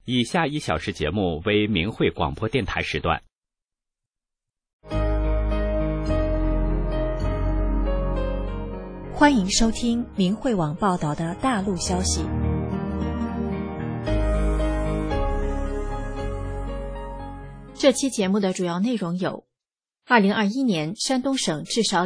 以下1小时节目为明慧广播电台时段。 欢迎收听明慧网报道的大陆消息。这期节目的主要内容有：2021年，山东省至少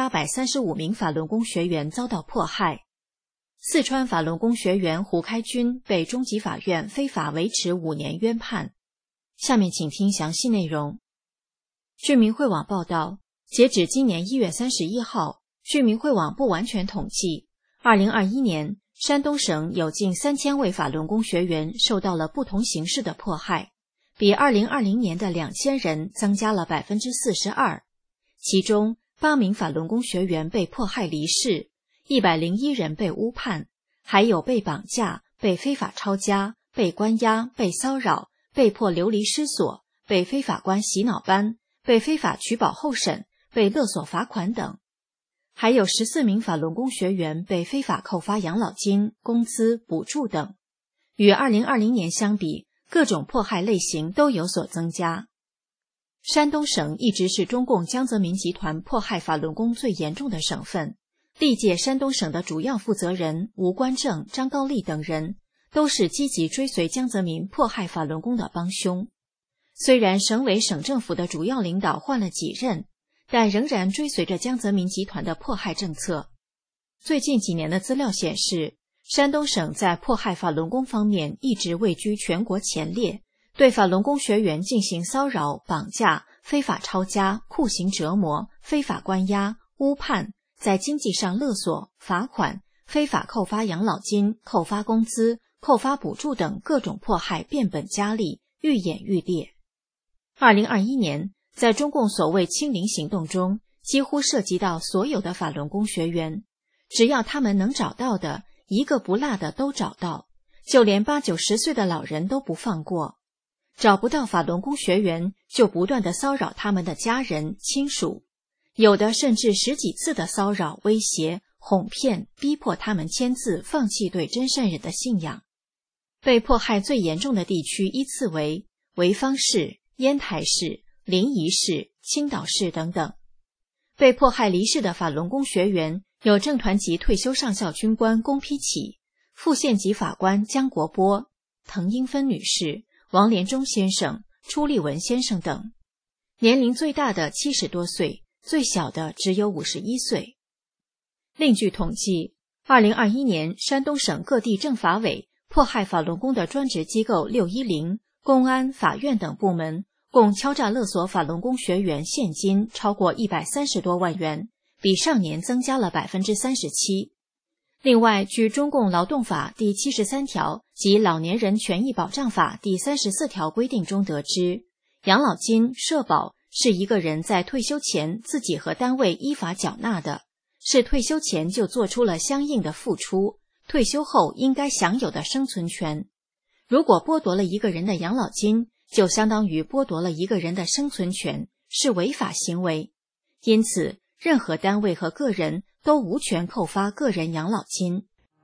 2835名法轮功学员遭到迫害；四川法轮功学员胡开军被中级法院非法维持5年冤判。下面请听详细内容。据明慧网报道，截止今年1月31号，据明慧网不完全统计，2021年山东省有近3000位法轮功学员受到了不同形式的迫害，比2020年的2000人增加了 42%， 其中8名法轮功学员被迫害离世，101人被诬判，还有被绑架、被非法抄家、被关押、被骚扰、被迫流离失所、被非法关洗脑班、被非法取保候审、被勒索罚款等。还有14名法轮功学员被非法扣发养老金、工资、补助等。与2020年相比，各种迫害类型都有所增加。山东省一直是中共江泽民集团迫害法轮功最严重的省份，历届山东省的主要负责人吴官正、张高丽等人都是积极追随江泽民迫害法轮功的帮凶。虽然省委省政府的主要领导换了几任，但仍然追随着江泽民集团的迫害政策。最近几年的资料显示，山东省在迫害法轮功方面一直位居全国前列，对法轮功学员进行骚扰、绑架、非法抄家、酷刑折磨、非法关押、诬判，在经济上勒索、罚款、非法扣发养老金、扣发工资、扣发补助等各种迫害变本加厉，愈演愈烈。2021年，在中共所谓清零行动中，几乎涉及到所有的法轮功学员，只要他们能找到的，一个不落的都找到，就连80、90岁的老人都不放过。找不到法轮功学员，就不断地骚扰他们的家人、亲属，有的甚至10几次的骚扰、威胁、哄骗，逼迫他们签字放弃对真善忍的信仰。被迫害最严重的地区依次为潍坊市、烟台市、临沂市、青岛市等等。被迫害离世的法轮功学员有正团级退休上校军官龚丕启、副县级法官姜国波、滕英芬女士、王连忠先生、初立文先生等。年龄最大的70多岁，最小的只有51岁。另据统计，2021年山东省各地政法委迫害法轮功的专职机构610、公安、法院等部门共敲诈勒索法轮功学员现金超过130多万元，比上年增加了 37%。 另外，据中共劳动法第73条及老年人权益保障法第34条规定中得知，养老金、社保是一个人在退休前自己和单位依法缴纳的，是退休前就做出了相应的付出，退休后应该享有的生存权。如果剥夺了一个人的养老金，就相当于剥夺了一个人的生存权，是违法行为。因此，任何单位和个人都无权扣发个人养老金。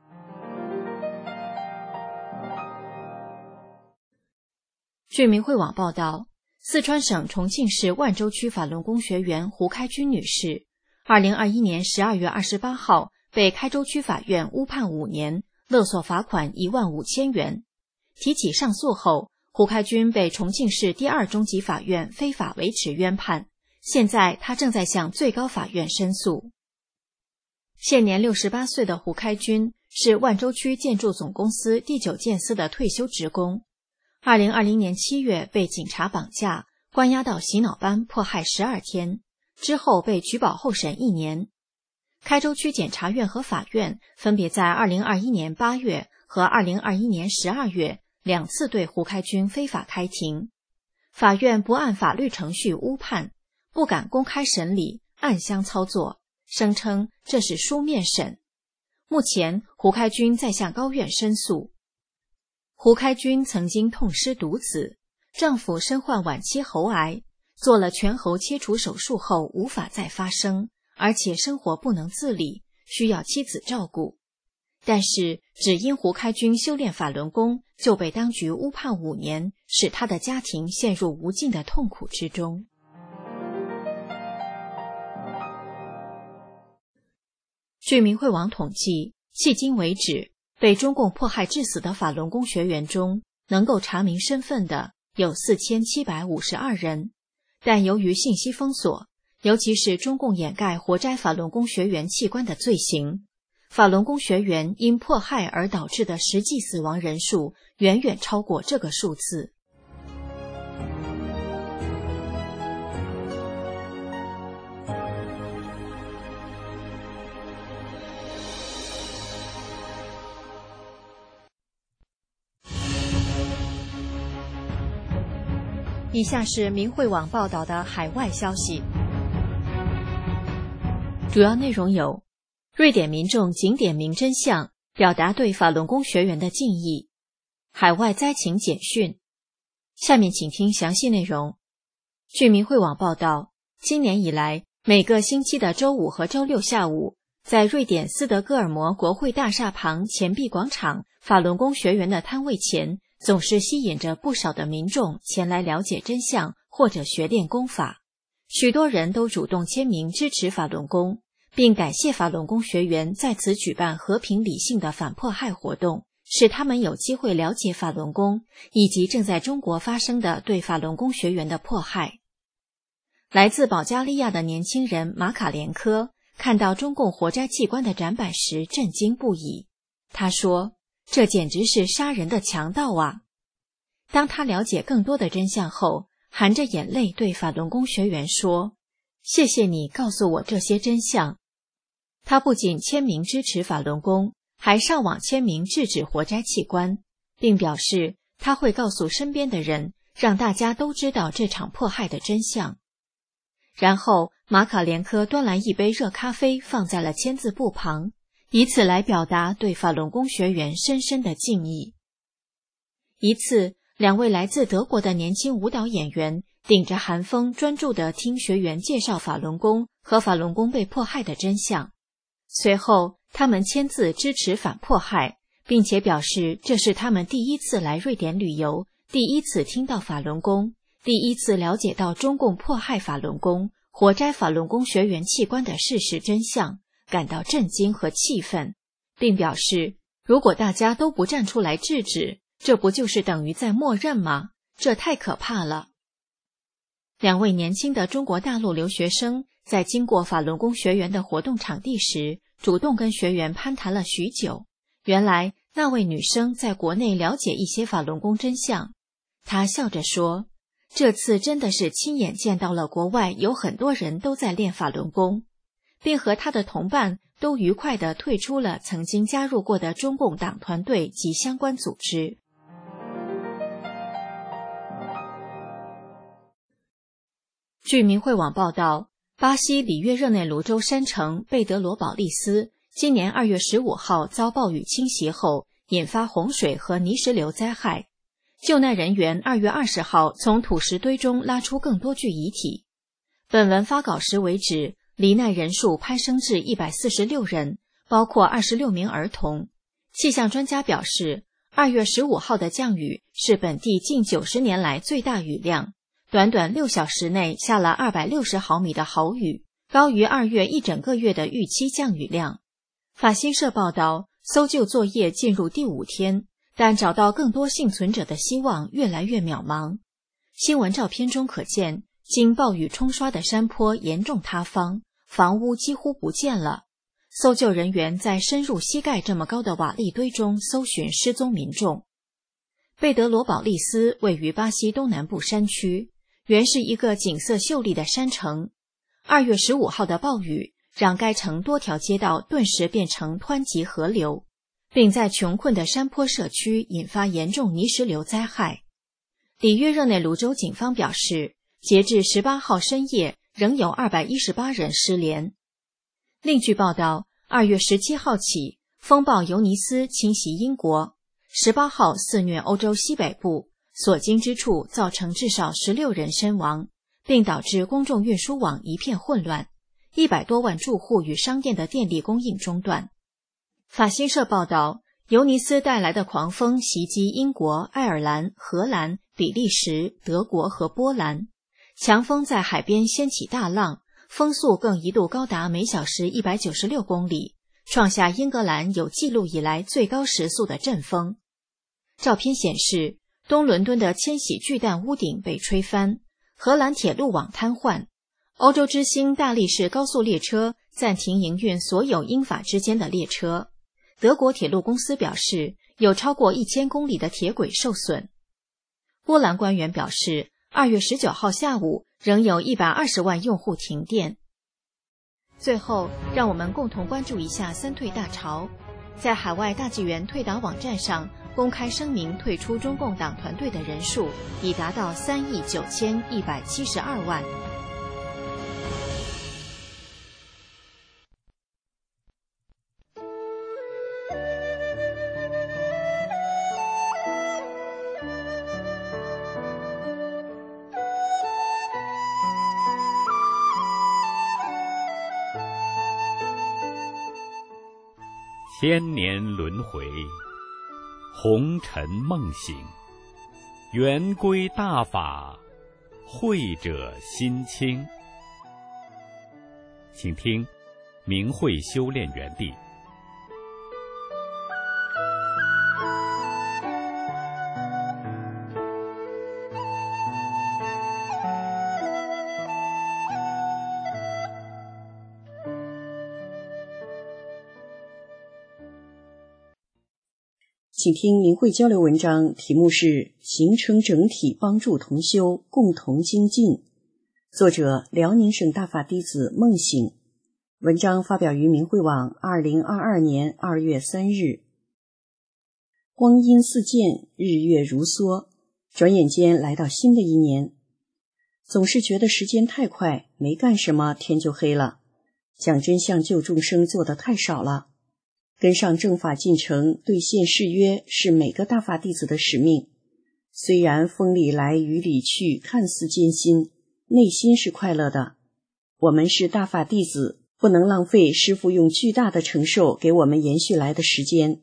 据明慧网报道，四川省重庆市万州区法轮功学员胡开军女士2021年12月28号被开州区法院诬判5年，勒索罚款15000元。提起上诉后，胡开军被重庆市第2中级法院非法维持冤判，现在他正在向最高法院申诉。现年68岁的胡开军是万州区建筑总公司第9建司的退休职工。2020年7月被警察绑架，关押到洗脑班迫害12天，之后被取保候审1年。开州区检察院和法院分别在2021年8月和2021年12月2次对胡开军非法开庭。法院不按法律程序诬判，不敢公开审理，暗箱操作，声称这是书面审。目前胡开军在向高院申诉。胡开军曾经痛失独子，丈夫身患晚期喉癌，做了全喉切除手术后无法再发声，而且生活不能自理，需要妻子照顾。但是只因胡开军修炼法轮功就被当局误判5年，使他的家庭陷入无尽的痛苦之中。据明慧网统计，迄今为止，被中共迫害致死的法轮功学员中，能够查明身份的有4752人，但由于信息封锁，尤其是中共掩盖活摘法轮功学员器官的罪行，法轮功学员因迫害而导致的实际死亡人数远远超过这个数字。以下是明慧网报道的海外消息，主要内容有：瑞典民众仅点明真相，表达对法轮功学员的敬意；海外灾情简讯。下面请听详细内容。据明慧网报道，今年以来，每个星期的周五和周六下午，在瑞典斯德哥尔摩国会大厦旁钱币广场法轮功学员的摊位前，总是吸引着不少的民众前来了解真相或者学练功法。许多人都主动签名支持法轮功，并感谢法轮功学员在此举办和平理性的反迫害活动，使他们有机会了解法轮功以及正在中国发生的对法轮功学员的迫害。来自保加利亚的年轻人马卡连科看到中共活摘器官的展板时震惊不已。他说，这简直是杀人的强盗啊！当他了解更多的真相后，含着眼泪对法轮功学员说，谢谢你告诉我这些真相。他不仅签名支持法轮功，还上网签名制止活摘器官，并表示他会告诉身边的人，让大家都知道这场迫害的真相。然后马卡连科端来一杯热咖啡放在了签字簿旁，以此来表达对法轮功学员深深的敬意。一次，两位来自德国的年轻舞蹈演员顶着寒风专注地听学员介绍法轮功和法轮功被迫害的真相。随后，他们签字支持反迫害，并且表示这是他们第一次来瑞典旅游，第一次听到法轮功，第一次了解到中共迫害法轮功、活摘法轮功学员器官的事实真相，感到震惊和气愤，并表示如果大家都不站出来制止，这不就是等于在默认吗？这太可怕了。两位年轻的中国大陆留学生在经过法轮功学员的活动场地时，主动跟学员攀谈了许久。原来那位女生在国内了解一些法轮功真相，她笑着说，这次真的是亲眼见到了国外有很多人都在练法轮功，并和他的同伴都愉快地退出了曾经加入过的中共党团队及相关组织。据明慧网报道，巴西里约热内卢州山城贝德罗保利斯今年2月15号遭暴雨侵袭后，引发洪水和泥石流灾害。救难人员2月20号从土石堆中拉出更多具遗体。本文发稿时为止，罹难人数攀升至146人，包括26名儿童。气象专家表示，2月15号的降雨是本地近90年来最大雨量，短短6小时内下了260毫米的豪雨，高于2月一整个月的预期降雨量。法新社报道，搜救作业进入第5天，但找到更多幸存者的希望越来越渺茫。新闻照片中可见，经暴雨冲刷的山坡严重塌方，房屋几乎不见了。搜救人员在深入膝盖这么高的瓦砾堆中搜寻失踪民众。贝德罗保利斯位于巴西东南部山区，原是一个景色秀丽的山城。2月15号的暴雨让该城多条街道顿时变成湍急河流，并在穷困的山坡社区引发严重泥石流灾害。里约热内卢州警方表示，截至18号深夜，仍有218人失联。另据报道，2月17号起，风暴尤尼斯侵袭英国，18号肆虐欧洲西北部，所经之处造成至少16人身亡，并导致公众运输网一片混乱，100多万住户与商店的电力供应中断。法新社报道， 尤尼斯带来的狂风袭击英国、爱尔兰、荷兰、比利时、德国和波兰，强风在海边掀起大浪，风速更一度高达每小时196公里，创下英格兰有记录以来最高时速的阵风。照片显示，东伦敦的千禧巨蛋屋顶被吹翻，荷兰铁路网瘫痪，欧洲之星大力士高速列车暂停营运所有英法之间的列车。德国铁路公司表示，有超过1000公里的铁轨受损。波兰官员表示，2月19号下午仍有120万用户停电。最后，让我们共同关注一下三退大潮。在海外大纪元退党网站上公开声明退出中共党团队的人数已达到3亿9172万。 千年轮回，红尘梦醒，圆规大法，慧者心清。请听明慧修炼园地。 请听明慧交流文章，题目是形成整体，帮助同修共同精进，作者辽宁省大法弟子梦醒，文章发表于明慧网2022年2月3日。光阴似箭，日月如梭，转眼间来到新的一年，总是觉得时间太快，没干什么天就黑了，讲真相救众生做得太少了。跟上正法进程，兑现誓约是每个大法弟子的使命。虽然风里来雨里去，看似艰辛，内心是快乐的。我们是大法弟子，不能浪费师父用巨大的承受给我们延续来的时间。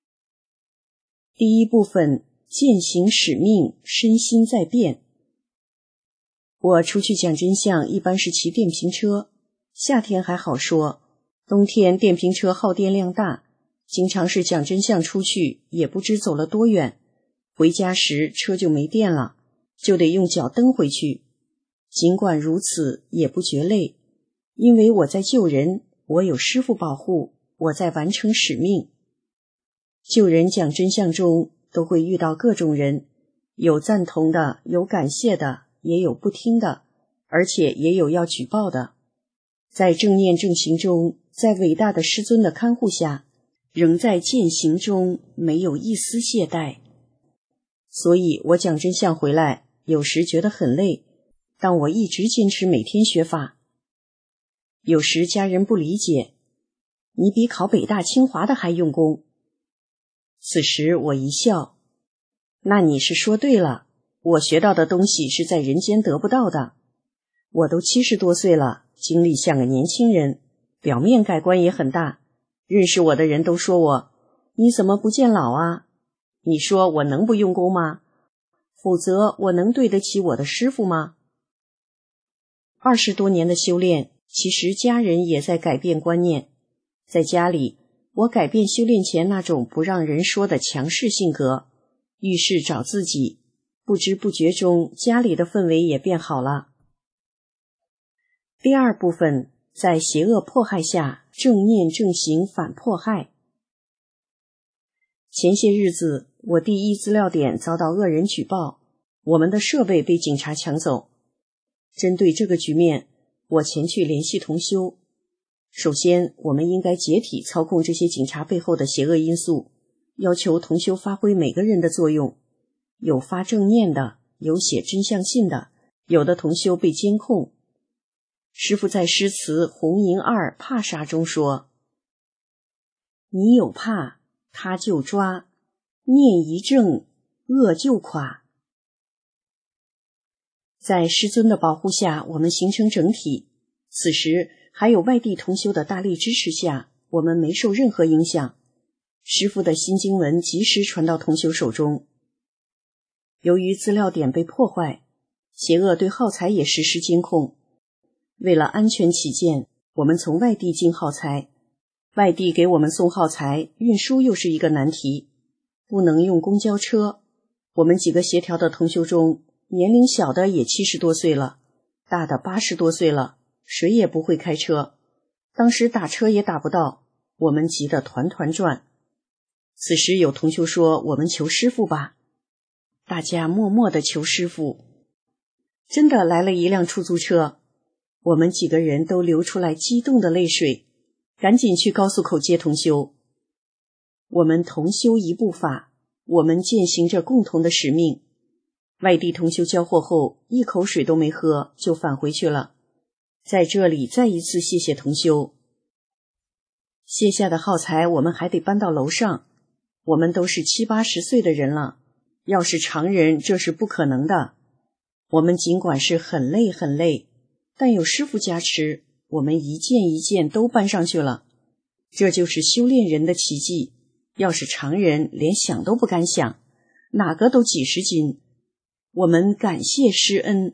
第一部分，践行使命，身心在变。我出去讲真相一般是骑电瓶车，夏天还好说，冬天电瓶车耗电量大，经常是讲真相出去也不知走了多远，回家时车就没电了，就得用脚蹬回去。尽管如此也不觉累，因为我在救人，我有师父保护，我在完成使命。救人讲真相中都会遇到各种人，有赞同的，有感谢的，也有不听的，而且也有要举报的。在正念正行中，在伟大的师尊的看护下，仍在践行中，没有一丝懈怠。所以我讲真相回来，有时觉得很累，但我一直坚持每天学法。有时家人不理解，你比考北大清华的还用功。此时我一笑，那你是说对了，我学到的东西是在人间得不到的。我都70多岁了，精力像个年轻人，表面改观也很大，认识我的人都说我，你怎么不见老啊？你说我能不用功吗？否则我能对得起我的师父吗？20多年的修炼，其实家人也在改变观念。在家里，我改变修炼前那种不让人说的强势性格，遇事找自己，不知不觉中家里的氛围也变好了。第二部分，在邪恶迫害下，正念正行反迫害。前些日子，我第一资料点遭到恶人举报，我们的设备被警察抢走。针对这个局面，我前去联系同修。首先，我们应该解体操控这些警察背后的邪恶因素，要求同修发挥每个人的作用。有发正念的，有写真相信的，有的同修被监控。师父在诗词《红银二怕杀》中说，你有怕，他就抓，念一正，恶就垮。在师尊的保护下，我们形成整体。此时还有外地同修的大力支持下，我们没受任何影响。 师父的新经文及时传到同修手中。由于资料点被破坏，邪恶对耗材也实施监控。为了安全起见，我们从外地进耗材，外地给我们送耗材，运输又是一个难题，不能用公交车。我们几个协调的同修中，年龄小的也70多岁了，大的80多岁了，谁也不会开车，当时打车也打不到，我们急得团团转。此时有同修说，我们求师父吧。大家默默地求师父。真的来了一辆出租车，我们几个人都流出来激动的泪水，赶紧去高速口接同修。我们同修一部法，我们践行着共同的使命。外地同修交货后，一口水都没喝就返回去了。在这里再一次谢谢同修。卸下的耗材我们还得搬到楼上，我们都是70、80岁的人了，要是常人这是不可能的。我们尽管是很累很累，但有师父加持，我们一件一件都搬上去了。这就是修炼人的奇迹，要是常人连想都不敢想，哪个都几十斤。我们感谢师恩。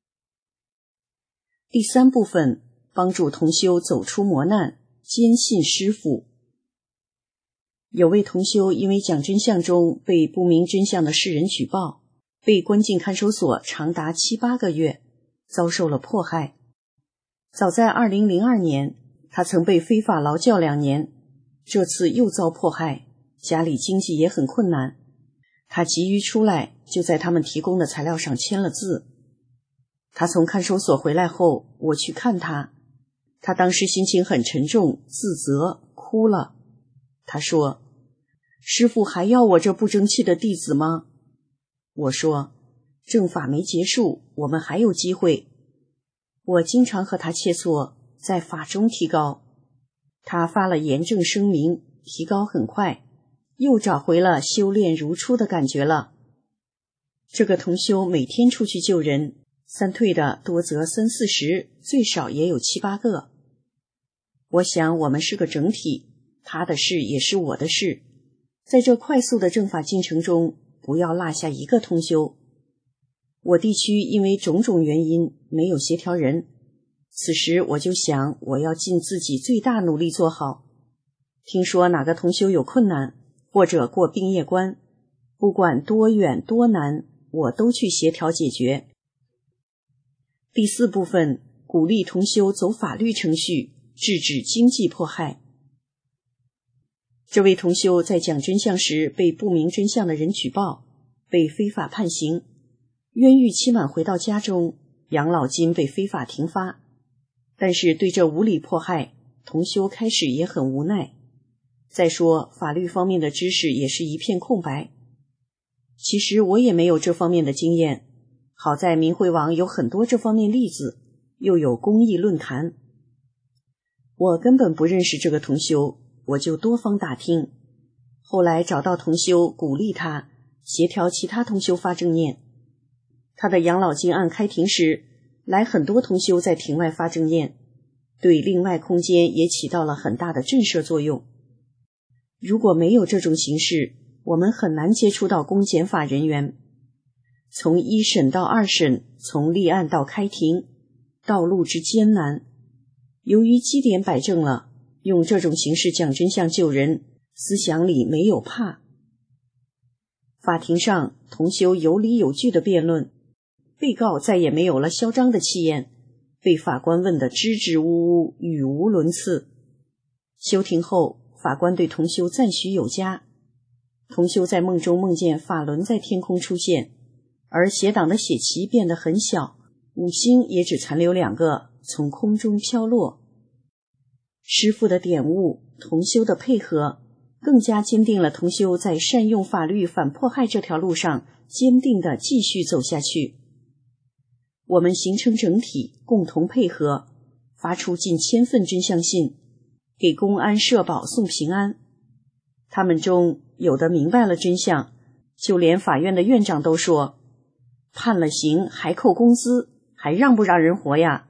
第3部分，帮助同修走出磨难，坚信师父。有位同修因为讲真相中被不明真相的世人举报，被关进看守所长达7、8个月，遭受了迫害。早在2002年，他曾被非法劳教2年，这次又遭迫害，家里经济也很困难。他急于出来，就在他们提供的材料上签了字。他从看守所回来后，我去看他，他当时心情很沉重，自责，哭了。他说，师父还要我这不争气的弟子吗？我说，正法没结束，我们还有机会。我经常和他切磋，在法中提高。他发了严正声明，提高很快，又找回了修炼如初的感觉了。这个同修每天出去救人，3退的多则30、40，最少也有7、8个。我想我们是个整体，他的事也是我的事，在这快速的正法进程中，不要落下一个同修。我地区因为种种原因没有协调人，此时我就想，我要尽自己最大努力做好。听说哪个同修有困难，或者过病业关，不管多远多难，我都去协调解决。第4部分，鼓励同修走法律程序，制止经济迫害。这位同修在讲真相时被不明真相的人举报，被非法判刑，冤狱期满回到家中，养老金被非法停发。但是对这无理迫害，同修开始也很无奈。再说法律方面的知识也是一片空白。其实我也没有这方面的经验，好在明慧网有很多这方面例子，又有公益论坛。我根本不认识这个同修，我就多方打听，后来找到同修，鼓励他，协调其他同修发正念。他的养老金案开庭时，来很多同修在庭外发正念，对另外空间也起到了很大的震慑作用。如果没有这种形式，我们很难接触到公检法人员。从1审到2审，从立案到开庭，道路之艰难。由于基点摆正了，用这种形式讲真相救人，思想里没有怕。法庭上，同修有理有据的辩论，被告再也没有了嚣张的气焰，被法官问得支支吾吾，语无伦次。休庭后，法官对同修赞许有加。同修在梦中梦见法轮在天空出现，而邪党的血旗变得很小，五星也只残留2个，从空中飘落。师父的点悟，同修的配合，更加坚定了同修在善用法律反迫害这条路上坚定地继续走下去。我们形成整体，共同配合，发出近1000份真相信，给公安社保送平安。他们中有的明白了真相，就连法院的院长都说，判了刑还扣工资，还让不让人活呀？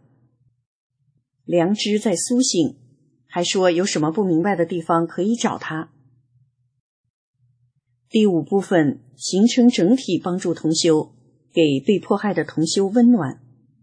良知在苏醒，还说有什么不明白的地方可以找他。 第5部分形成整体，帮助同修，给被迫害的同修温暖。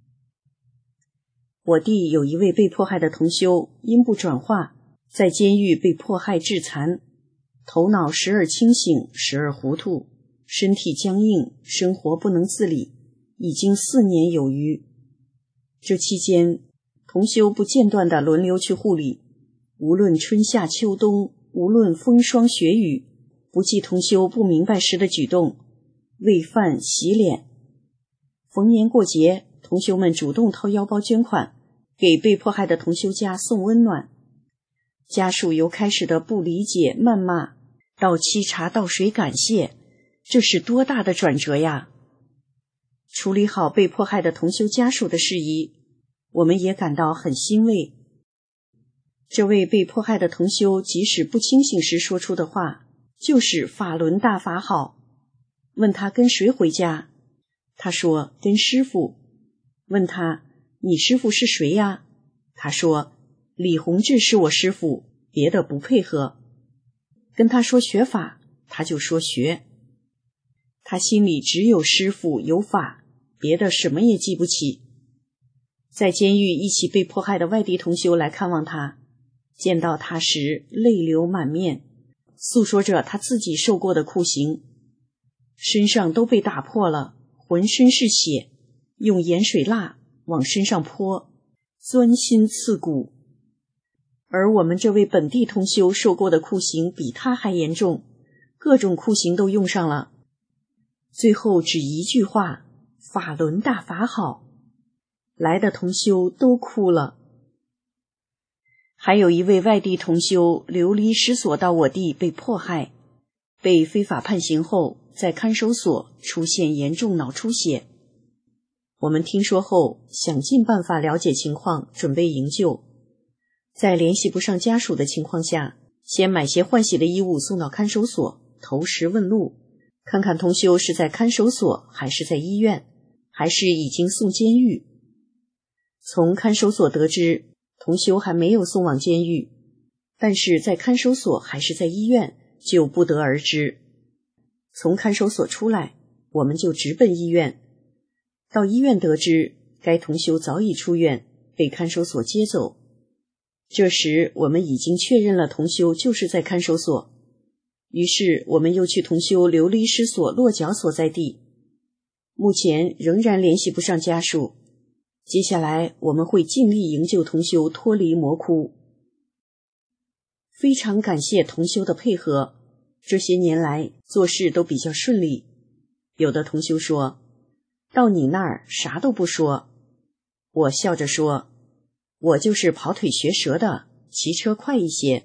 我弟有一位被迫害的同修，因不转化，在监狱被迫害致残，头脑时而清醒，时而糊涂，身体僵硬，生活不能自理，已经4年有余。这期间，同修不间断地轮流去护理，无论春夏秋冬，无论风霜雪雨，不计同修不明白时的举动，喂饭洗脸。逢年过节，同修们主动掏腰包捐款，给被迫害的同修家送温暖。家属由开始的不理解谩骂，到沏茶倒水感谢，这是多大的转折呀！处理好被迫害的同修家属的事宜，我们也感到很欣慰。这位被迫害的同修即使不清醒时说出的话，就是法轮大法好。问他跟谁回家，他说跟师父。问他你师父是谁呀？他说李洪志是我师父，别的不配合。跟他说学法，他就说学。他心里只有师父有法，别的什么也记不起。在监狱一起被迫害的外地同修来看望他，见到他时泪流满面，诉说着他自己受过的酷刑，身上都被打破了，浑身是血，用盐水蜡往身上泼，钻心刺骨。而我们这位本地同修受过的酷刑比他还严重，各种酷刑都用上了，最后只一句话，法轮大法好。来的同修都哭了。还有一位外地同修流离失所到我地被迫害，被非法判刑后，在看守所出现严重脑出血。我们听说后，想尽办法了解情况，准备营救。在联系不上家属的情况下，先买些换洗的衣物送到看守所，投石问路，看看同修是在看守所还是在医院，还是已经送监狱。从看守所得知，同修还没有送往监狱，但是在看守所还是在医院就不得而知。从看守所出来，我们就直奔医院。到医院得知，该同修早已出院，被看守所接走。这时我们已经确认了同修就是在看守所，于是我们又去同修流离失所落脚所在地。目前仍然联系不上家属，接下来我们会尽力营救同修脱离魔窟。非常感谢同修的配合，这些年来做事都比较顺利。有的同修说，到你那儿啥都不说。我笑着说，我就是跑腿学舌的，骑车快一些。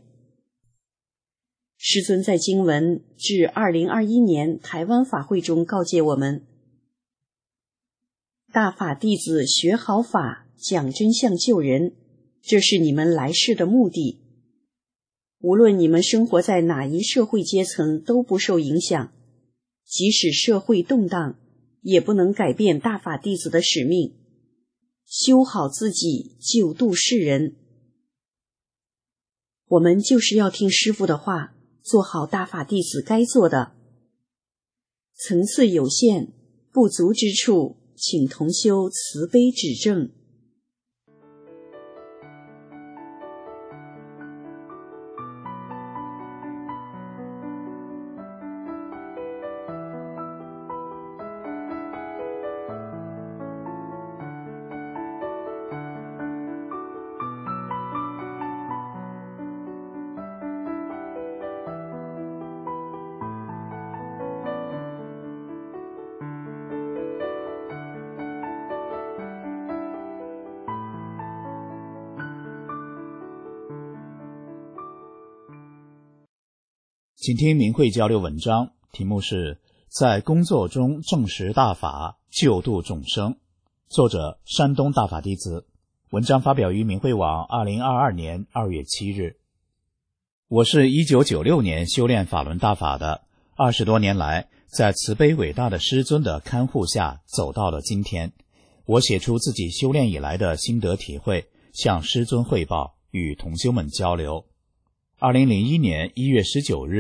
师尊在经文至2021年台湾法会中告诫我们，大法弟子学好法，讲真相救人，这是你们来世的目的。无论你们生活在哪一社会阶层都不受影响，即使社会动荡，也不能改变大法弟子的使命，修好自己，救度世人。我们就是要听师父的话，做好大法弟子该做的。层次有限，不足之处，请同修慈悲指正。 请听明慧交流文章，题目是在工作中证实大法，救度众生，作者山东大法弟子，文章发表于明慧网2022年2月7日。我是1996年修炼法轮大法的，20多年来在慈悲伟大的师尊的看护下走到了今天。我写出自己修炼以来的心得体会，向师尊汇报，与同修们交流。2001年1月19日，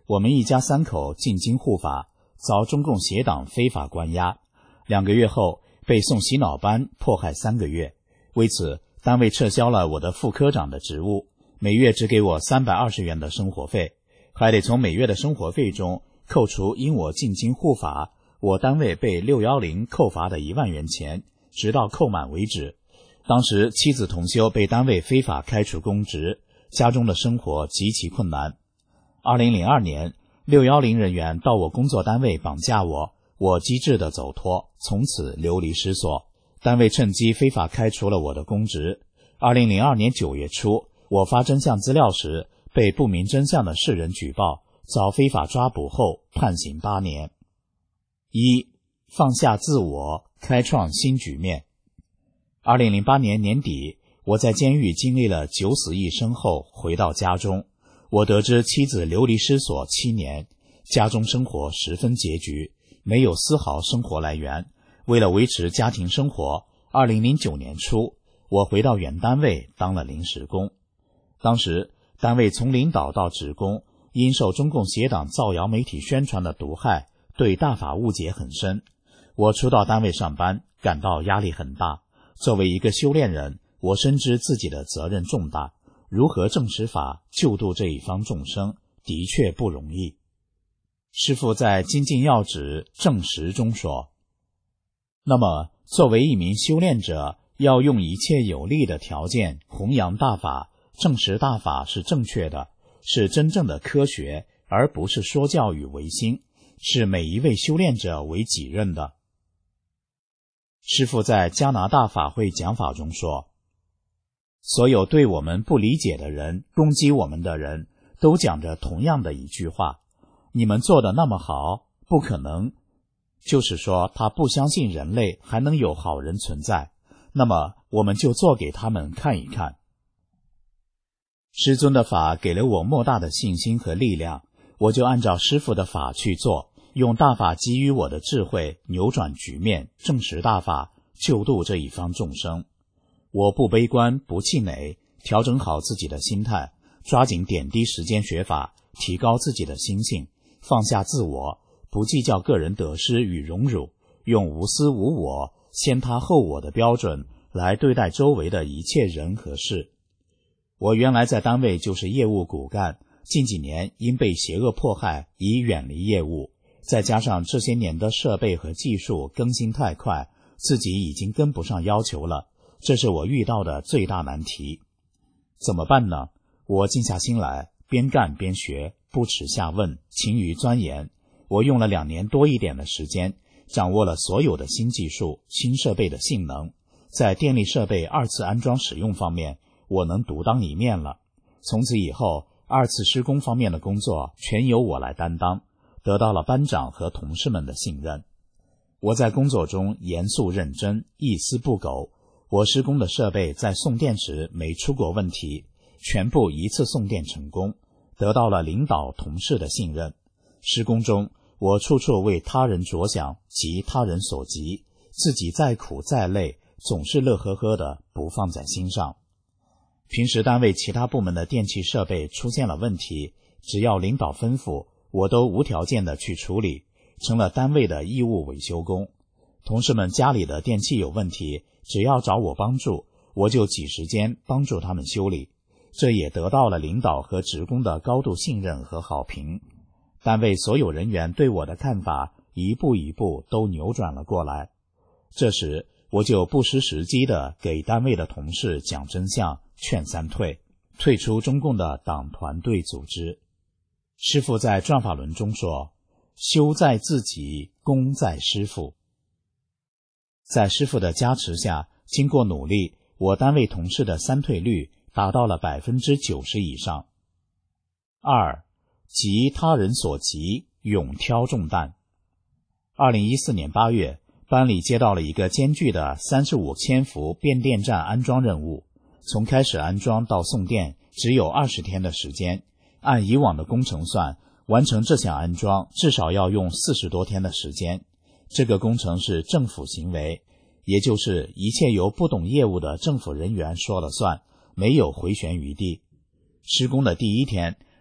我们一家3口进京护法，遭中共邪党非法关押，2个月后被送洗脑班迫害3个月。为此，单位撤销了我的副科长的职务，每月只给我320元的生活费，还得从每月的生活费中扣除因我进京护法，我单位被610扣罚的1万元钱，直到扣满为止。当时妻子同修被单位非法开除公职，家中的生活极其困难。2002年，610人员到我工作单位绑架我，我机智地走脱，从此流离失所。单位趁机非法开除了我的公职。2002年9月初，我发真相资料时，被不明真相的世人举报，遭非法抓捕后判刑8年。1. 放下自我，开创新局面。2008年年底，我在监狱经历了9死1生后回到家中，我得知妻子流离失所7年，家中生活十分拮据，没有丝毫生活来源。为了维持家庭生活，2009年初，我回到原单位当了临时工。当时单位从领导到职工因受中共邪党造谣媒体宣传的毒害，对大法误解很深。我初到单位上班，感到压力很大。作为一个修炼人，我深知自己的责任重大，如何证实法救度这一方众生，的确不容易。师父在《精进要旨证实》中说，那么作为一名修炼者，要用一切有利的条件弘扬大法，证实大法是正确的，是真正的科学，而不是说教与唯心，是每一位修炼者为己任的。师父在加拿大法会讲法中说，所有对我们不理解的人，攻击我们的人，都讲着同样的一句话，你们做得那么好，不可能。就是说他不相信人类还能有好人存在，那么我们就做给他们看一看。师尊的法给了我莫大的信心和力量，我就按照师父的法去做，用大法给予我的智慧扭转局面，证实大法，救度这一方众生。我不悲观不气馁，调整好自己的心态，抓紧点滴时间学法，提高自己的心性，放下自我，不计较个人得失与荣辱，用无私无我、先他后我的标准来对待周围的一切人和事。我原来在单位就是业务骨干，近几年因被邪恶迫害，已远离业务，再加上这些年的设备和技术更新太快，自己已经跟不上要求了，这是我遇到的最大难题。怎么办呢？我静下心来，边干边学，不耻下问，勤于钻研。我用了2年多一点的时间，掌握了所有的新技术、新设备的性能，在电力设备2次安装使用方面，我能独当一面了。从此以后，2次施工方面的工作全由我来担当，得到了班长和同事们的信任。我在工作中严肃认真，一丝不苟。我施工的设备在送电时没出过问题，全部一次送电成功，得到了领导同事的信任。施工中，我处处为他人着想，急他人所急，自己再苦再累，总是乐呵呵的，不放在心上。平时单位其他部门的电气设备出现了问题，只要领导吩咐，我都无条件的去处理，成了单位的义务维修工。同事们家里的电器有问题，只要找我帮助，我就挤时间帮助他们修理，这也得到了领导和职工的高度信任和好评。单位所有人员对我的看法一步一步都扭转了过来。这时我就不失时机地给单位的同事讲真相，劝3退，退出中共的党团队组织。师父在转法轮中说，修在自己，功在师父。在师父的加持下，经过努力，我单位同事的3退率达到了90%以上。2. 急他人所急，勇挑重担。2014年8月，班里接到了一个艰巨的35千伏变电站安装任务，从开始安装到送电只有20天的时间，按以往的工程算，完成这项安装至少要用40多天的时间。这个工程是政府行为，也就是一切由不懂业务的政府人员说了算，没有回旋余地。施工的第1天，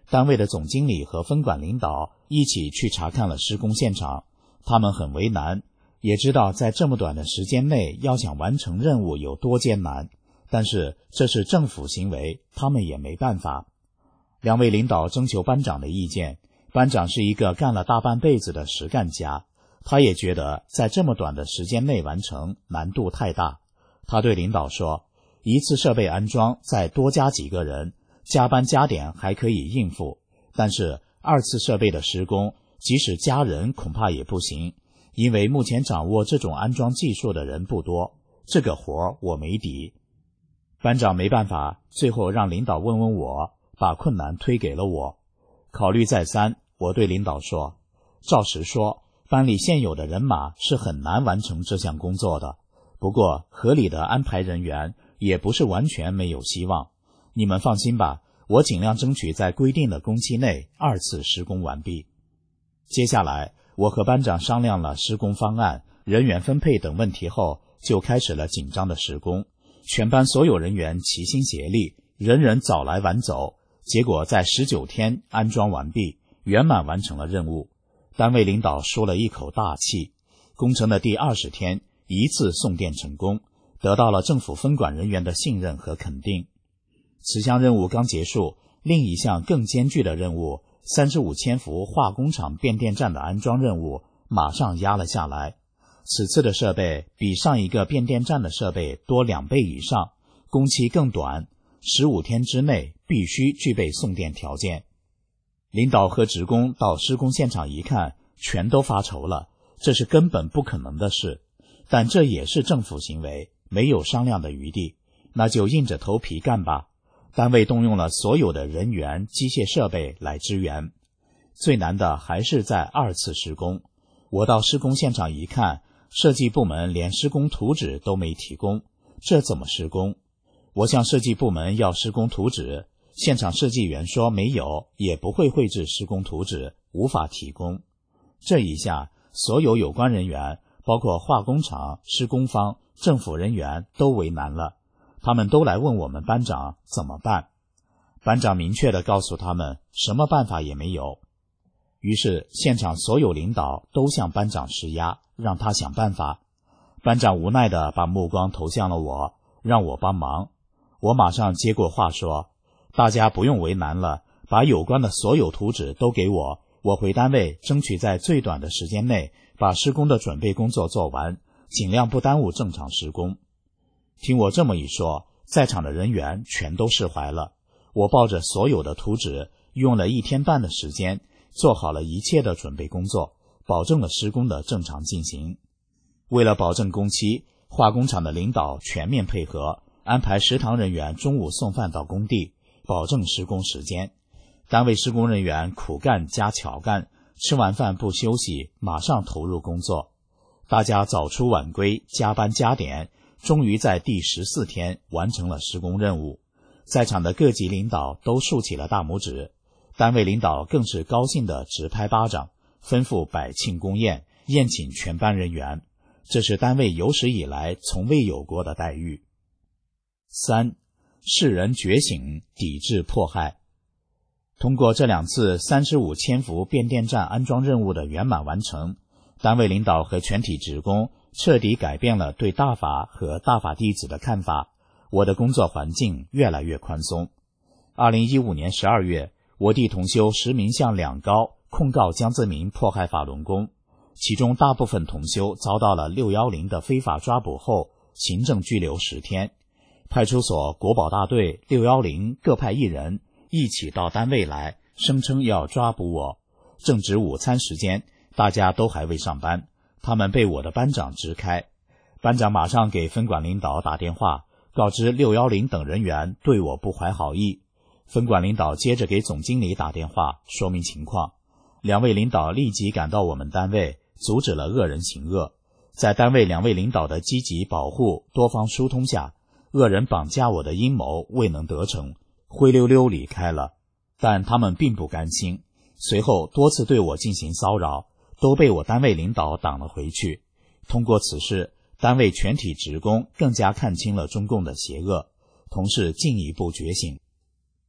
单位的总经理和分管领导一起去查看了施工现场，他们很为难，也知道在这么短的时间内要想完成任务有多艰难，但是这是政府行为，他们也没办法。两位领导征求班长的意见，班长是一个干了大半辈子的实干家，他也觉得在这么短的时间内完成难度太大。他对领导说，一次设备安装再多加几个人，加班加点还可以应付，但是二次设备的施工即使加人恐怕也不行，因为目前掌握这种安装技术的人不多，这个活我没底。班长没办法，最后让领导问问我，把困难推给了我。考虑再三，我对领导说，照实说，班里现有的人马是很难完成这项工作的，不过合理的安排人员也不是完全没有希望。你们放心吧，我尽量争取在规定的工期内二次施工完毕。接下来，我和班长商量了施工方案、人员分配等问题后，就开始了紧张的施工。全班所有人员齐心协力，人人早来晚走，结果在19天安装完毕，圆满完成了任务。单位领导舒了一口大气。工程的第20天，一次送电成功，得到了政府分管人员的信任和肯定。此项任务刚结束，另一项更艰巨的任务35千伏化工厂变电站的安装任务马上压了下来。此次的设备比上一个变电站的设备多2倍以上，工期更短，15天之内必须具备送电条件。领导和职工到施工现场一看，全都发愁了，这是根本不可能的事。但这也是政府行为，没有商量的余地，那就硬着头皮干吧。单位动用了所有的人员、机械设备来支援。最难的还是在二次施工。我到施工现场一看，设计部门连施工图纸都没提供，这怎么施工？我向设计部门要施工图纸，现场设计员说没有，也不会绘制施工图纸，无法提供。这一下，所有有关人员，包括化工厂、施工方、政府人员都为难了，他们都来问我们班长怎么办。班长明确地告诉他们，什么办法也没有。于是现场所有领导都向班长施压，让他想办法。班长无奈地把目光投向了我，让我帮忙。我马上接过话说，大家不用为难了，把有关的所有图纸都给我，我回单位争取在最短的时间内把施工的准备工作做完，尽量不耽误正常施工。听我这么一说，在场的人员全都释怀了。我抱着所有的图纸，用了1天半的时间，做好了一切的准备工作，保证了施工的正常进行。为了保证工期，化工厂的领导全面配合，安排食堂人员中午送饭到工地，保证施工时间。单位施工人员苦干加巧干，吃完饭不休息，马上投入工作。大家早出晚归，加班加点，终于在第14天完成了施工任务。在场的各级领导都竖起了大拇指，单位领导更是高兴地直拍巴掌，吩咐摆庆功宴，宴请全班人员。这是单位有史以来从未有过的待遇。3. 世人觉醒，抵制迫害。通过这2次35千伏变电站安装任务的圆满完成，单位领导和全体职工彻底改变了对大法和大法弟子的看法，我的工作环境越来越宽松。2015年12月，我弟同修实名向2高控告江泽民迫害法轮功，其中大部分同修遭到了610的非法抓捕后，行政拘留10天。派出所、国保大队、610各派1人一起到单位来，声称要抓捕我。正值午餐时间，大家都还未上班，他们被我的班长支开。班长马上给分管领导打电话，告知610等人员对我不怀好意。分管领导接着给总经理打电话说明情况，2位领导立即赶到我们单位，阻止了恶人行恶。在单位2位领导的积极保护、多方疏通下，恶人绑架我的阴谋未能得逞，灰溜溜离开了。但他们并不甘心，随后多次对我进行骚扰，都被我单位领导挡了回去。通过此事，单位全体职工更加看清了中共的邪恶，同时进一步觉醒。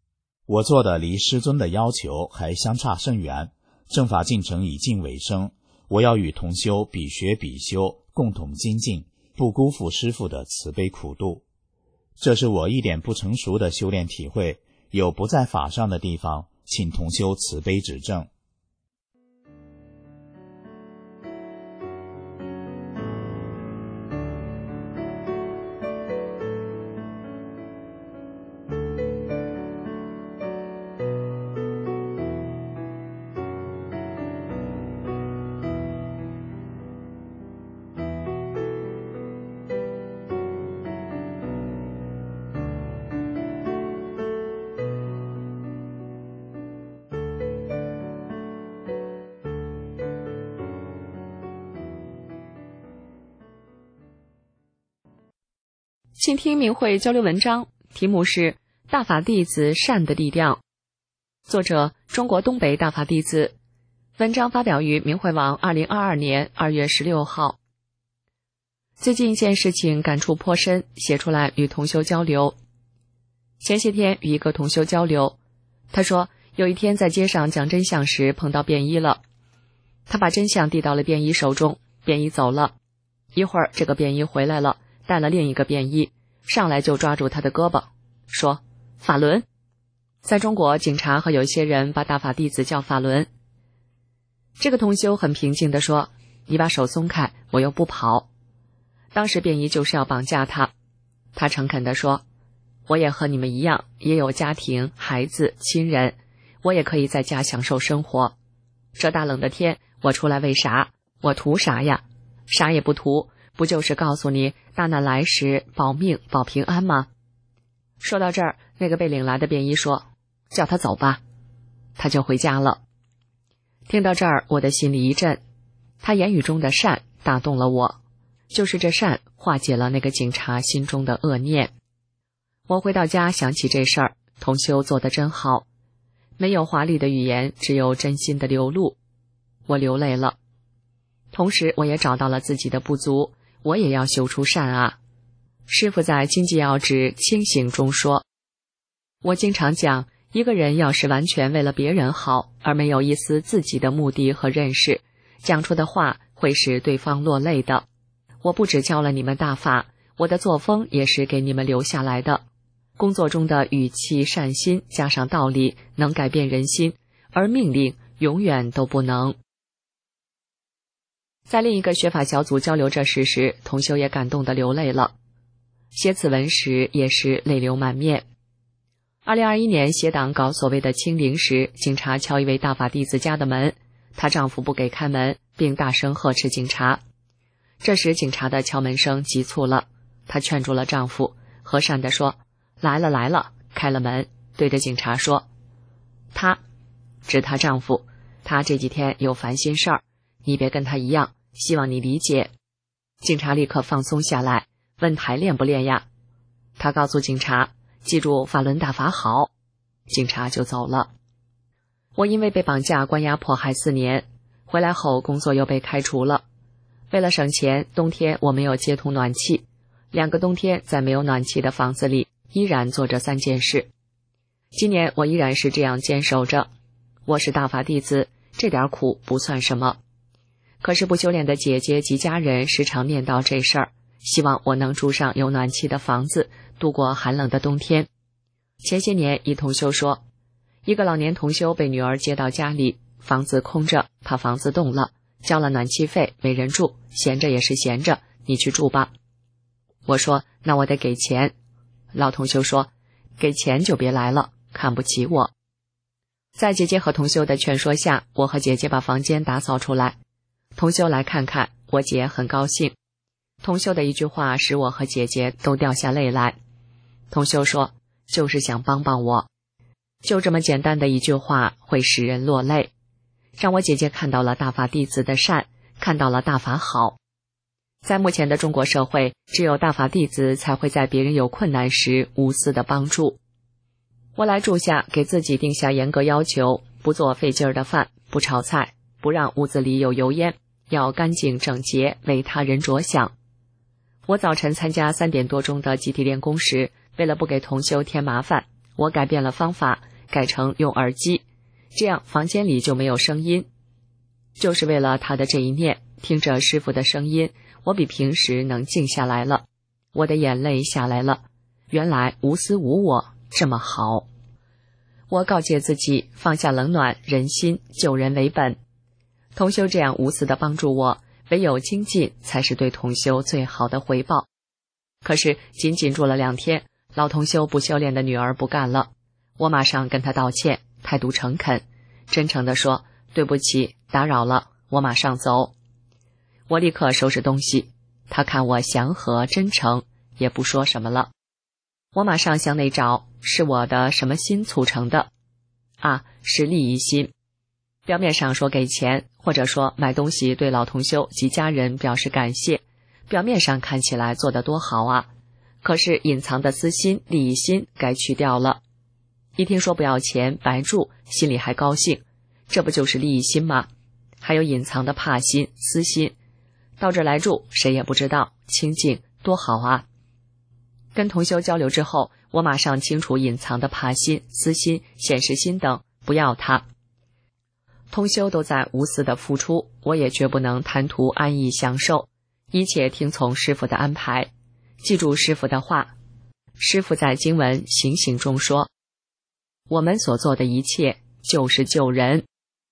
我做的离师尊的要求还相差甚远，正法进程已近尾声，我要与同修比学比修，共同精进，不辜负师父的慈悲苦度。这是我一点不成熟的修炼体会，有不在法上的地方，请同修慈悲指正。 倾听明慧交流文章，题目是大法弟子善的力量，作者中国东北大法弟子，文章发表于明慧网2022年2月16号。最近一件事情感触颇深，写出来与同修交流。前些天与一个同修交流，他说有一天在街上讲真相时碰到便衣了，他把真相递到了便衣手中，便衣走了，一会儿这个便衣回来了，带了另一个便衣，上来就抓住他的胳膊，说法轮。在中国，警察和有些人把大法弟子叫法轮。这个同修很平静地说，你把手松开，我又不跑。当时便衣就是要绑架他。他诚恳地说，我也和你们一样，也有家庭、孩子、亲人，我也可以在家享受生活。这大冷的天，我出来为啥？我图啥呀？啥也不图，不就是告诉你大难来时保命保平安吗？说到这儿，那个被领来的便衣说，叫他走吧，他就回家了。听到这儿，我的心里一震，他言语中的善打动了我，就是这善化解了那个警察心中的恶念。我回到家想起这事儿，同修做得真好，没有华丽的语言，只有真心的流露，我流泪了。同时我也找到了自己的不足，我也要修出善啊。师父在经济要旨清醒中说，我经常讲，一个人要是完全为了别人好，而没有一丝自己的目的和认识，讲出的话会使对方落泪的。我不只教了你们大法，我的作风也是给你们留下来的。工作中的语气善心加上道理，能改变人心，而命令永远都不能。在另一个学法小组交流这事时，同修也感动得流泪了。写此文时也是泪流满面。2021年协党搞所谓的清零时，警察敲一位大法弟子家的门，她丈夫不给开门，并大声呵斥警察。这时警察的敲门声急促了，她劝住了丈夫，和善地说，来了来了，开了门，对着警察说，她指她丈夫，他这几天有烦心事儿，你别跟他一样，希望你理解。警察立刻放松下来，问还练不练呀？他告诉警察，记住法轮大法好。警察就走了。我因为被绑架关押迫害4年，回来后工作又被开除了。为了省钱，冬天我没有接通暖气，2个冬天在没有暖气的房子里依然做着3件事。今年我依然是这样坚守着。我是大法弟子，这点苦不算什么。可是不修炼的姐姐及家人时常念叨这事儿，希望我能住上有暖气的房子，度过寒冷的冬天。前些年一同修说，一个老年同修被女儿接到家里，房子空着，怕房子冻了，交了暖气费没人住，闲着也是闲着，你去住吧。我说那我得给钱。老同修说，给钱就别来了，看不起我。在姐姐和同修的劝说下，我和姐姐把房间打扫出来。同修来看看，我姐很高兴。同修的一句话使我和姐姐都掉下泪来。同修说，就是想帮帮我。就这么简单的一句话会使人落泪，让我姐姐看到了大法弟子的善，看到了大法好。在目前的中国社会，只有大法弟子才会在别人有困难时无私的帮助。我来住下，给自己定下严格要求，不做费劲儿的饭，不炒菜，不让屋子里有油烟，要干净整洁，为他人着想。我早晨参加3点多钟的集体练功时，为了不给同修添麻烦，我改变了方法， 改成用耳机，这样房间里就没有声音。就是为了他的这一念，听着师父的声音，我比平时能静下来了，我的眼泪下来了，原来无私无我这么好。我告诫自己放下冷暖人心，救人为本。同修这样无私地帮助我，唯有精进才是对同修最好的回报。可是仅仅住了2天，老同修不修炼的女儿不干了，我马上跟她道歉，态度诚恳，真诚地说对不起，打扰了，我马上走。我立刻收拾东西，她看我祥和真诚，也不说什么了。我马上向内找，是我的什么心促成的？是利益心。表面上说给钱，或者说买东西对老同修及家人表示感谢，表面上看起来做得多好啊，可是隐藏的私心、利益心该去掉了。一听说不要钱白住，心里还高兴，这不就是利益心吗？还有隐藏的怕心、私心，到这儿来住谁也不知道，清静多好啊。跟同修交流之后，我马上清除隐藏的怕心、私心、显示心等，不要它。同修都在无私的付出，我也绝不能贪图安逸享受，一切听从师父的安排，记住师父的话。师父在经文行行中说，我们所做的一切就是救人。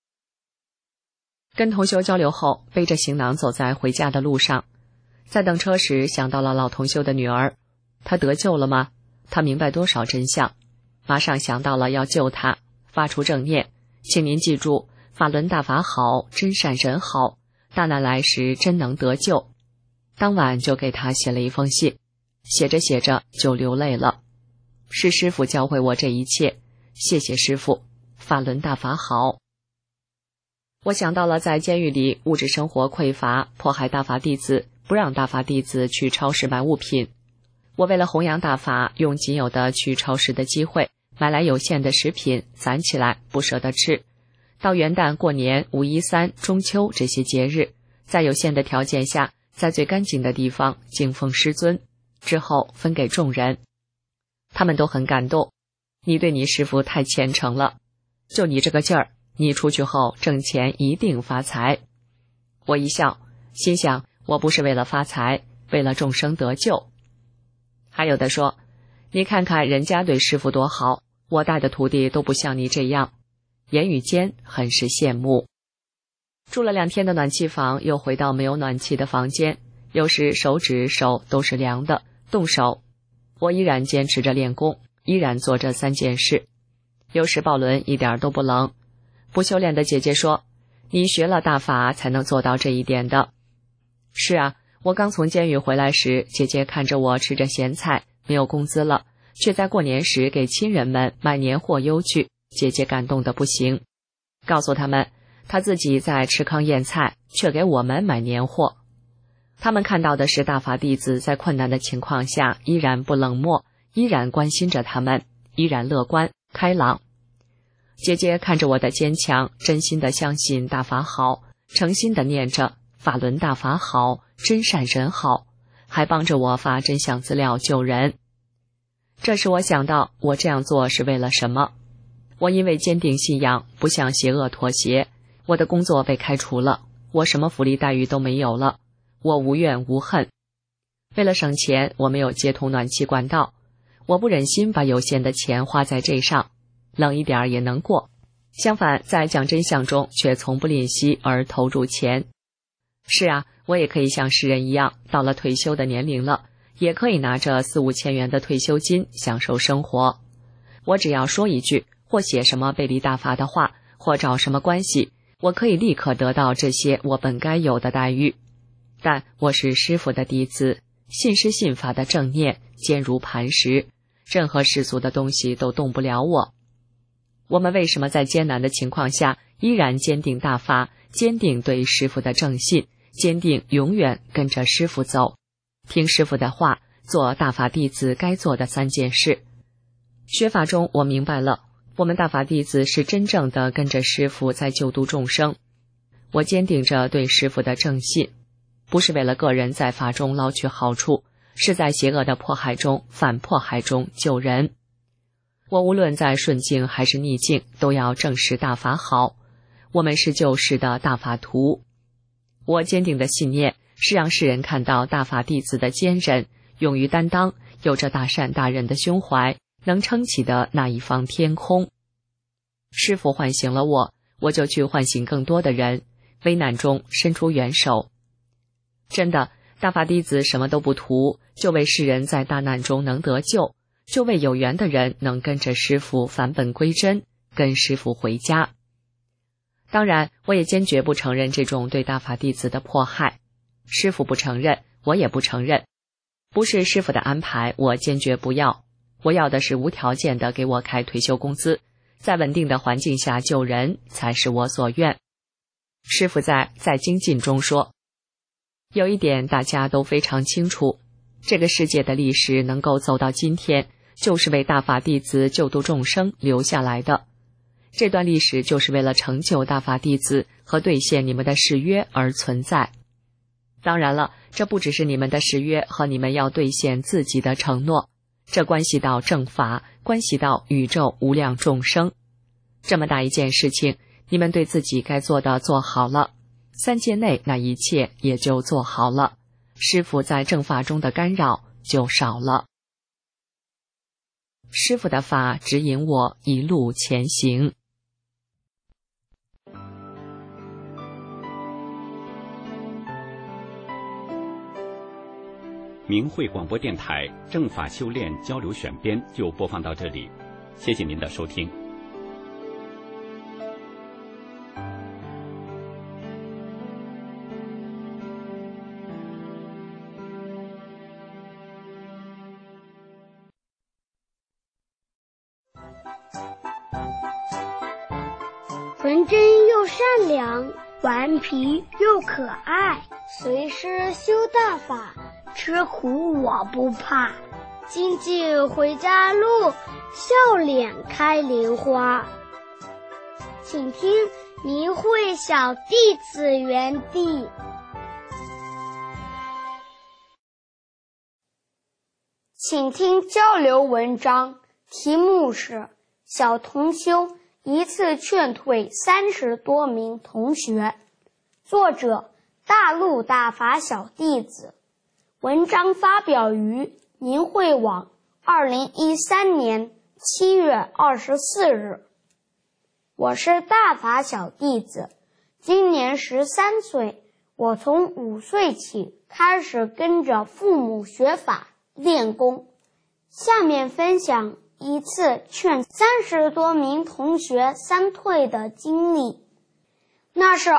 跟同修交流后，背着行囊走在回家的路上，在等车时想到了老同修的女儿，她得救了吗？她明白多少真相？马上想到了要救她，发出正念，请您记住，法轮大法好，真善人好，大难来时真能得救。当晚就给她写了一封信，写着写着就流泪了。是师父教会我这一切，谢谢师父，法轮大法好。我想到了在监狱里物质生活匮乏，迫害大法弟子，不让大法弟子去超市买物品。我为了弘扬大法，用仅有的去超市的机会，买来有限的食品，攒起来不舍得吃。到元旦、过年、5、1、3、中秋这些节日，在有限的条件下，在最干净的地方敬奉师尊，之后分给众人。他们都很感动，你对你师父太虔诚了，就你这个劲儿，你出去后挣钱一定发财。我一笑，心想我不是为了发财，为了众生得救。还有的说，你看看人家对师父多好，我带的徒弟都不像你这样，言语间很是羡慕。住了2天的暖气房，又回到没有暖气的房间，有时手指手都是凉的，动手。我依然坚持着练功，依然做着3件事。有时抱轮一点都不冷。不修炼的姐姐说，你学了大法才能做到这一点的。是啊，我刚从监狱回来时，姐姐看着我吃着咸菜，没有工资了，却在过年时给亲人们买年货邮去，姐姐感动得不行，告诉他们她自己在吃糠咽菜，却给我们买年货。他们看到的是大法弟子在困难的情况下依然不冷漠，依然关心着他们，依然乐观开朗。姐姐看着我的坚强，真心的相信大法好，诚心的念着法轮大法好，真善人好，还帮着我发真相资料救人。这时我想到，我这样做是为了什么？我因为坚定信仰，不向邪恶妥协，我的工作被开除了，我什么福利待遇都没有了，我无怨无恨。为了省钱，我没有接通暖气管道，我不忍心把有限的钱花在这上，冷一点也能过。相反，在讲真相中却从不吝惜而投入钱。是啊，我也可以像世人一样，到了退休的年龄了，也可以拿着4、5千元的退休金享受生活。我只要说一句，或写什么背离大法的话，或找什么关系，我可以立刻得到这些我本该有的待遇。但我是师父的弟子，信师信法的正念坚如磐石，任何世俗的东西都动不了我。我们为什么在艰难的情况下依然坚定大法，坚定对师父的正信，坚定永远跟着师父走，听师父的话，做大法弟子该做的3件事。学法中我明白了，我们大法弟子是真正的跟着师父在救度众生。我坚定着对师父的正信，不是为了个人在法中捞取好处，是在邪恶的迫害中、反迫害中救人。 我无论在顺境还是逆境，都要证实大法好。我们是救世的大法徒。我坚定的信念是让世人看到大法弟子的坚韧、勇于担当，有着大善大仁的胸怀，能撑起的那一方天空。师父唤醒了我，我就去唤醒更多的人，危难中伸出援手。真的，大法弟子什么都不图，就为世人在大难中能得救，就为有缘的人能跟着师父返本归真，跟师父回家。当然，我也坚决不承认这种对大法弟子的迫害。师父不承认，我也不承认。不是师父的安排，我坚决不要。我要的是无条件的给我开退休工资，在稳定的环境下救人，才是我所愿。师父在精进中说，有一点大家都非常清楚，这个世界的历史能够走到今天，就是为大法弟子救度众生留下来的。这段历史就是为了成就大法弟子和兑现你们的誓约而存在。当然了，这不只是你们的誓约和你们要兑现自己的承诺，这关系到正法，关系到宇宙无量众生。这么大一件事情，你们对自己该做的做好了，3界内那一切也就做好了，师父在正法中的干扰就少了。师父的法指引我一路前行。 明慧广播电台正法修炼交流选编就播放到这里，谢谢您的收听。 纯真又善良，顽皮又可爱，随师修大法，吃苦我不怕。精进回家路，笑脸开莲花。请听明慧小弟子园地。请听交流文章，题目是小同修一次劝退30多名同学，作者大陆大法小弟子。文章发表于明慧网2013年7月24日。我是大法小弟子，今年13岁。我从5岁起开始跟着父母学法练功。下面分享一次劝30多名同学3退的经历。那是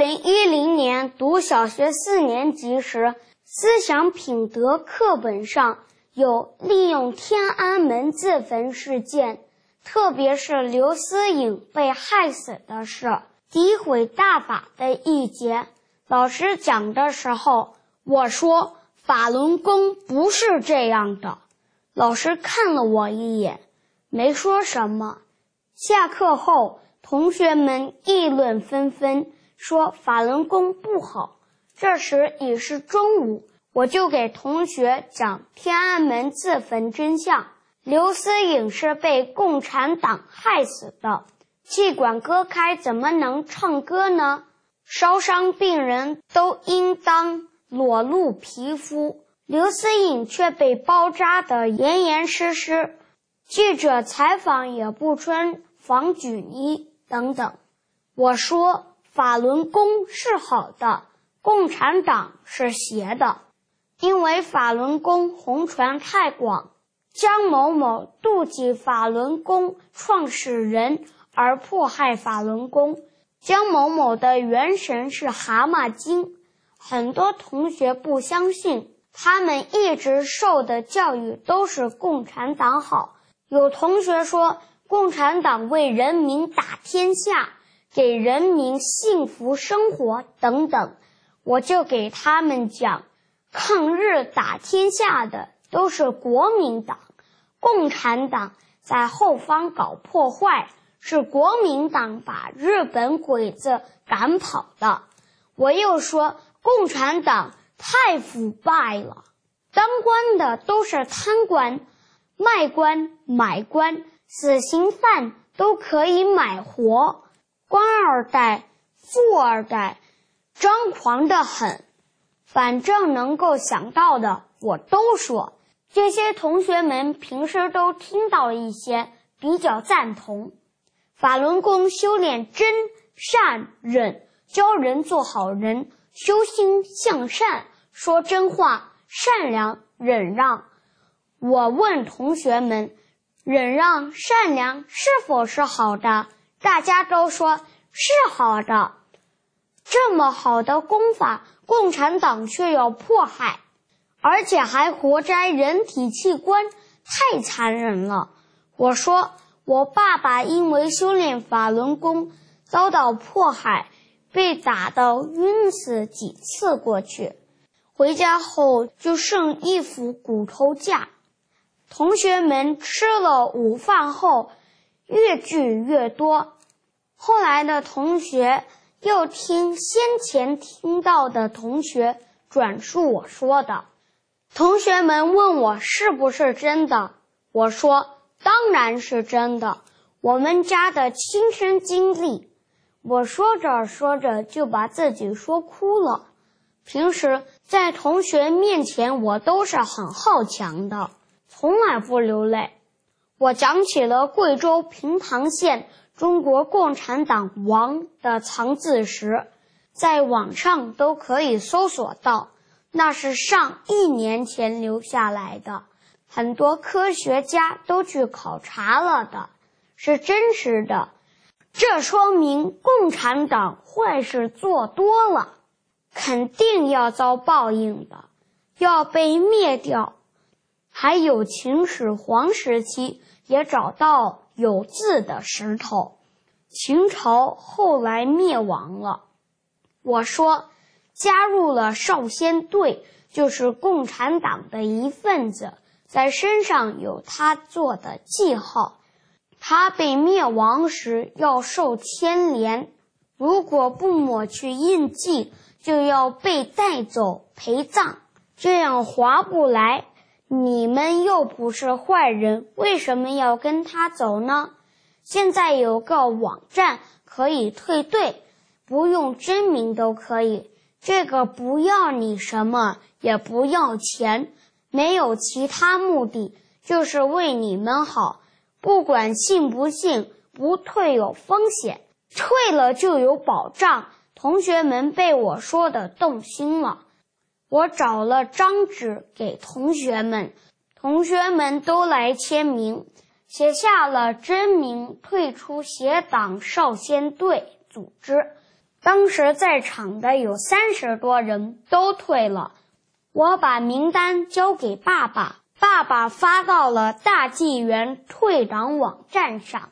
2010年读小学4年级时，思想品德课本上有利用天安门自焚事件，特别是刘思颖被害死的事，诋毁大法的一节。老师讲的时候，我说法轮功不是这样的。老师看了我一眼，没说什么。下课后，同学们议论纷纷，说法轮功不好。这时已是中午，我就给同学讲天安门自焚真相。刘思颖是被共产党害死的，气管割开怎么能唱歌呢？烧伤病人都应当裸露皮肤，刘思颖却被包扎得严严实实，记者采访也不穿防菌衣等等。我说法轮功是好的，共产党是邪的，因为法轮功红传太广，江某某妒忌法轮功创始人而迫害法轮功。江某某的元神是蛤蟆精，很多同学不相信，他们一直受的教育都是共产党好。有同学说共产党为人民打天下，给人民幸福生活等等，我就给他们讲，抗日打天下的都是国民党，共产党在后方搞破坏，是国民党把日本鬼子赶跑的。我又说共产党太腐败了，当官的都是贪官、卖官、买官， 死刑犯都可以买活，官二代、富二代张狂得很，反正能够想到的我都说。这些同学们平时都听到了一些，比较赞同。法轮功修炼真、善、忍，教人做好人，修心向善，说真话，善良、忍让。我问同学们，忍让、善良是否是好的？大家都说是好的。这么好的功法，共产党却要迫害，而且还活摘人体器官，太残忍了。我说，我爸爸因为修炼法轮功遭到迫害，被打得晕死几次过去，回家后就剩一副骨头架。同学们吃了午饭后越聚越多，后来的同学又听先前听到的同学转述我说的。同学们问我是不是真的，我说当然是真的，我们家的亲身经历。我说着说着就把自己说哭了。平时在同学面前我都是很好强的，从来不流泪。我讲起了贵州平塘县中国共产党王的藏字石，在网上都可以搜索到，那是上1年前留下来的，很多科学家都去考察了的，是真实的。这说明共产党坏事做多了，肯定要遭报应的，要被灭掉。还有秦始皇时期也找到有字的石头，秦朝后来灭亡了。我说，加入了少先队就是共产党的一份子，在身上有他做的记号。他被灭亡时要受牵连，如果不抹去印记，就要被带走陪葬，这样划不来。你们又不是坏人，为什么要跟他走呢？现在有个网站可以退队，不用真名都可以，这个不要你什么，也不要钱，没有其他目的，就是为你们好。不管信不信，不退有风险，退了就有保障。同学们被我说的动心了，我找了张纸给同学们，同学们都来签名，写下了真名，退出协党少先队组织。当时在场的有30多人都退了，我把名单交给爸爸，爸爸发到了大纪元退党网站上。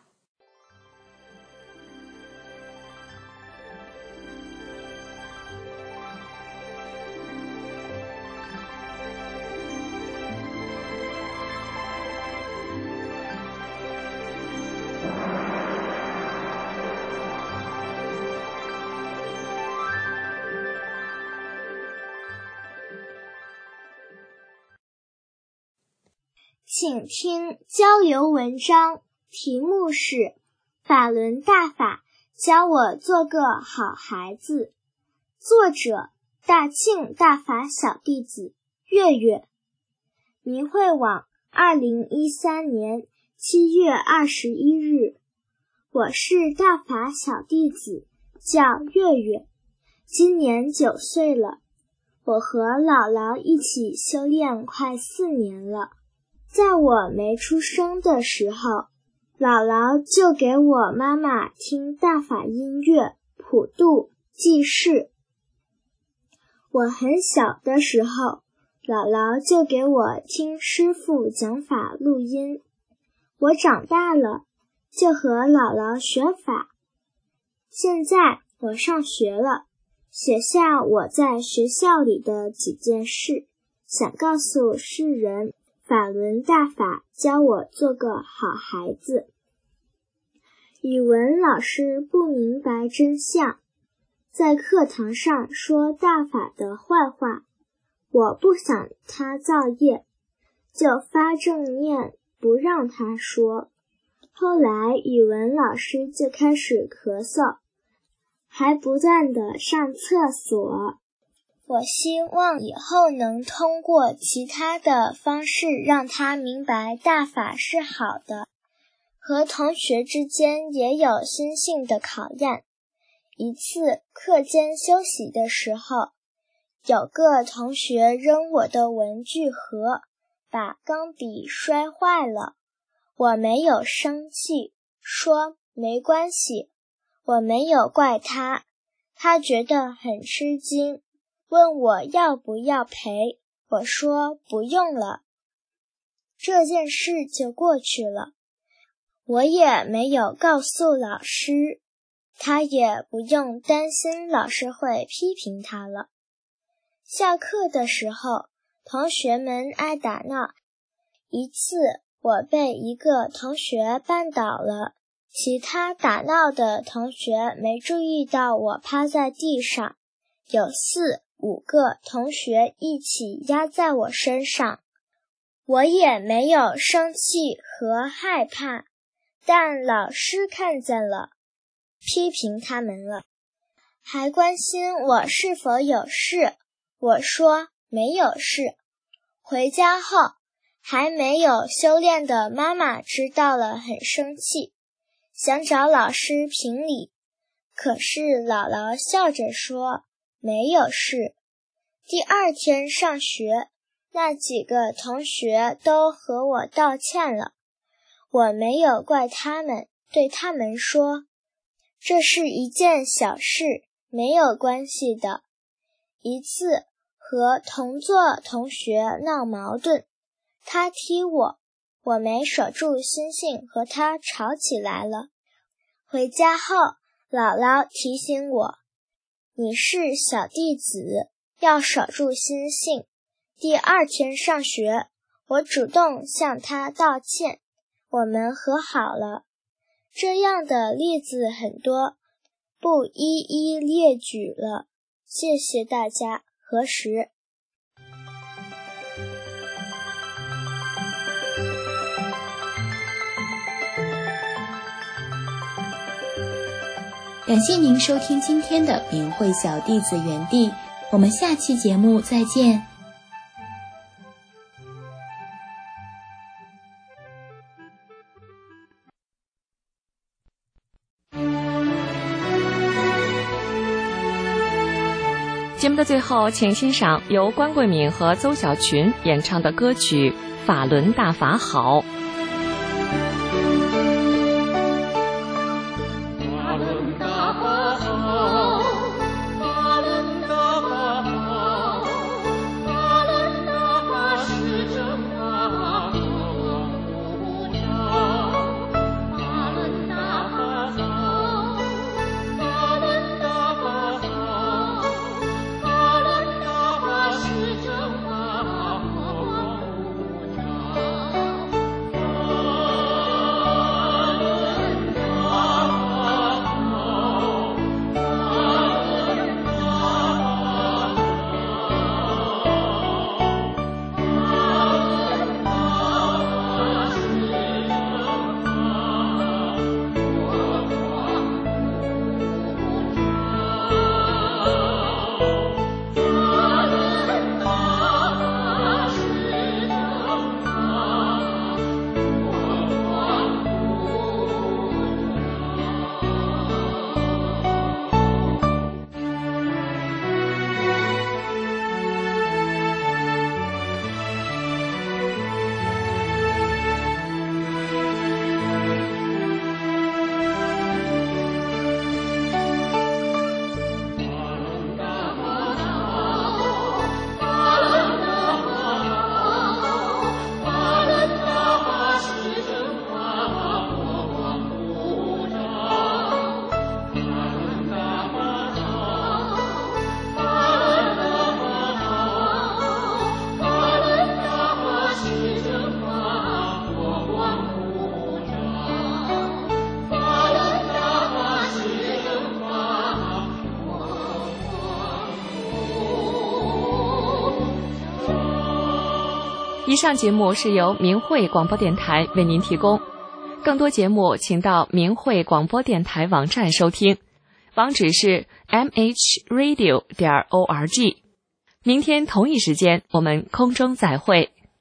请听交流文章，题目是《法轮大法教我做个好孩子》，作者大庆大法小弟子月月，明慧网2013年7月21日。我是大法小弟子，叫月月，今年9岁了。我和姥姥一起修炼快4年了。在我没出生的时候，姥姥就给我妈妈听大法音乐、普度、济世。我很小的时候，姥姥就给我听师父讲法录音。我长大了，就和姥姥学法。现在我上学了，写下我在学校里的几件事，想告诉世人，法轮大法教我做个好孩子。语文老师不明白真相，在课堂上说大法的坏话，我不想他造业，就发正念不让他说。 后来语文老师就开始咳嗽，还不断地上厕所。我希望以后能通过其他的方式让他明白大法是好的。和同学之间也有心性的考验。一次课间休息的时候，有个同学扔我的文具盒，把钢笔摔坏了。我没有生气，说没关系。我没有怪他，他觉得很吃惊，问我要不要赔。我说不用了。这件事就过去了。我也没有告诉老师，他也不用担心老师会批评他了。下课的时候，同学们爱打闹。一次，我被一个同学绊倒了，其他打闹的同学没注意到我趴在地上，有4、5个同学一起压在我身上。我也没有生气和害怕，但老师看见了，批评他们了，还关心我是否有事。我说没有事。回家后，还没有修炼的妈妈知道了，很生气，想找老师评理。可是姥姥笑着说没有事。第2天上学，那几个同学都和我道歉了。我没有怪他们，对他们说，这是一件小事，没有关系的。一次和同座同学闹矛盾，他踢我，我没守住心性，和他吵起来了。回家后，姥姥提醒我，你是小弟子，要守住心性。第2天上学，我主动向他道歉，我们和好了。这样的例子很多，不一一列举了。谢谢大家，何时。 感谢您收听今天的明慧小弟子园地，我们下期节目再见。 节目的最后，请欣赏由关桂敏和邹小群演唱的歌曲《法轮大法好》。以上节目是由明慧广播电台为您提供。 更多节目请到明慧广播电台网站收听，网址是 mhradio.org。明天同一时间我们空中再会。